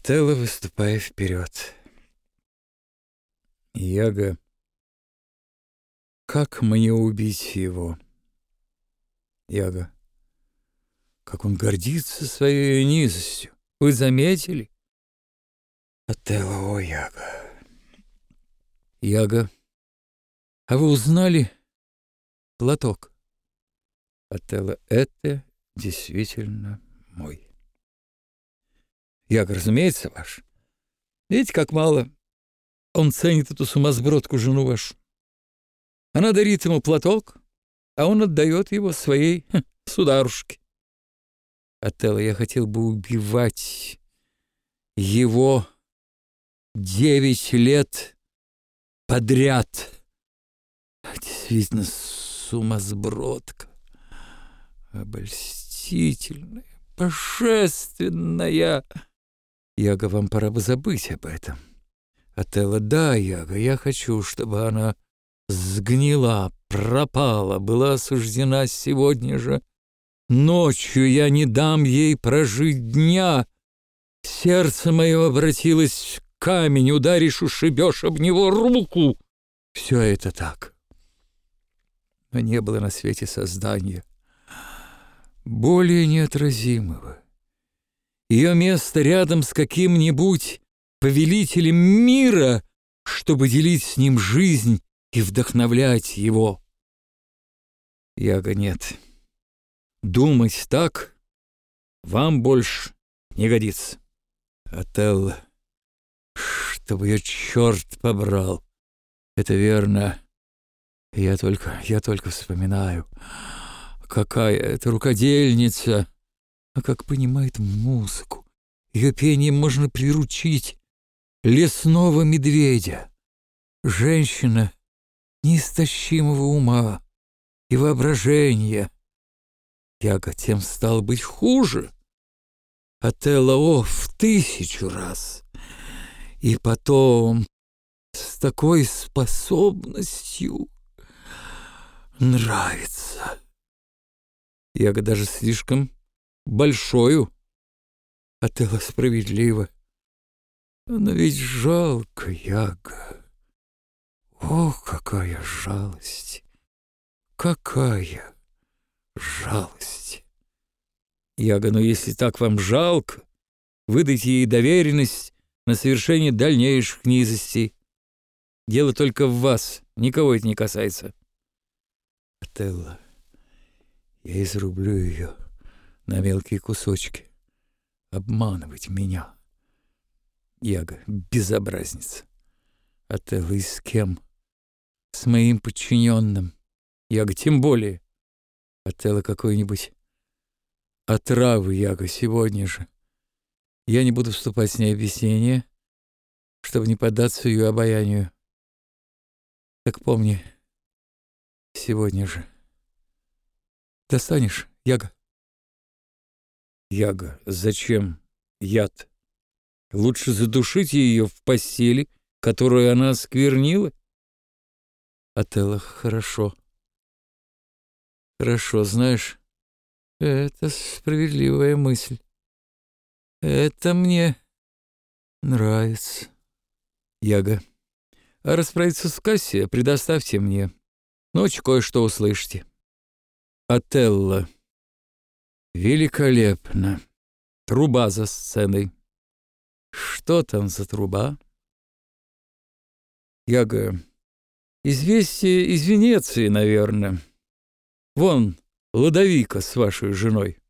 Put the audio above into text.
Отелло, выступая вперед. Яга, как мне убить его? Яга, как он гордится своей низостью. Вы заметили? Отелло, о, Яга. Яга, а вы узнали платок? Отелло, это действительно мой. Яга, разумеется, ваш. Видите, как мало он ценит эту сумасбродку, жену вашу. Она дарит ему платок, а он отдает его своей сударушке. Отелло, я хотел бы убивать его 9 лет подряд. Действительно, сумасбродка, обольстительная, божественная. Яга, вам пора бы забыть об этом. Отелло, да, Яга, я хочу, чтобы она сгнила, пропала, была осуждена сегодня же. Ночью я не дам ей прожить дня. Сердце мое обратилось в камень, ударишь, ушибешь об него руку. Все это так. Но не было на свете создания более неотразимого. Ее место рядом с каким-нибудь повелителем мира, чтобы делить с ним жизнь и вдохновлять его. Яга, нет. Думать так вам больше не годится. Отелло, чтобы ее черт побрал. Это верно. Я только вспоминаю, какая это рукодельница, а как понимает музыку. Ее пением можно приручить лесного медведя. Женщина неистощимого ума и воображения. Яга, тем стал быть хуже. Отелло, о, в 1000 раз. И потом с такой способностью нравится. Яга, даже слишком большою. Отелло, справедливо. Но ведь жалко, Яга. Ох, какая жалость! Какая жалость! Яга, но если так вам жалко, выдайте ей доверенность на совершение дальнейших низостей. Дело только в вас, никого это не касается. Отелло, я изрублю ее на мелкие кусочки. Обманывать меня. Яга, безобразница. Отелло, и с кем? С моим подчиненным. Яга, тем более. Отелло, какой-нибудь отравы, Яга, сегодня же. Я не буду вступать с ней в объяснение, чтобы не поддаться ее обаянию. Так помни, сегодня же. Достанешь, Яга? Яга, зачем яд? Лучше задушите ее в постели, которую она осквернила. Отелло, хорошо. Хорошо, знаешь, это справедливая мысль. Это мне нравится. Яга, а расправиться с Кассией предоставьте мне. Ночью кое-что услышите. Отелло, великолепно. Труба за сценой. Что там за труба? Яга, известие из Венеции, наверное. Вон, Лодовика с вашей женой.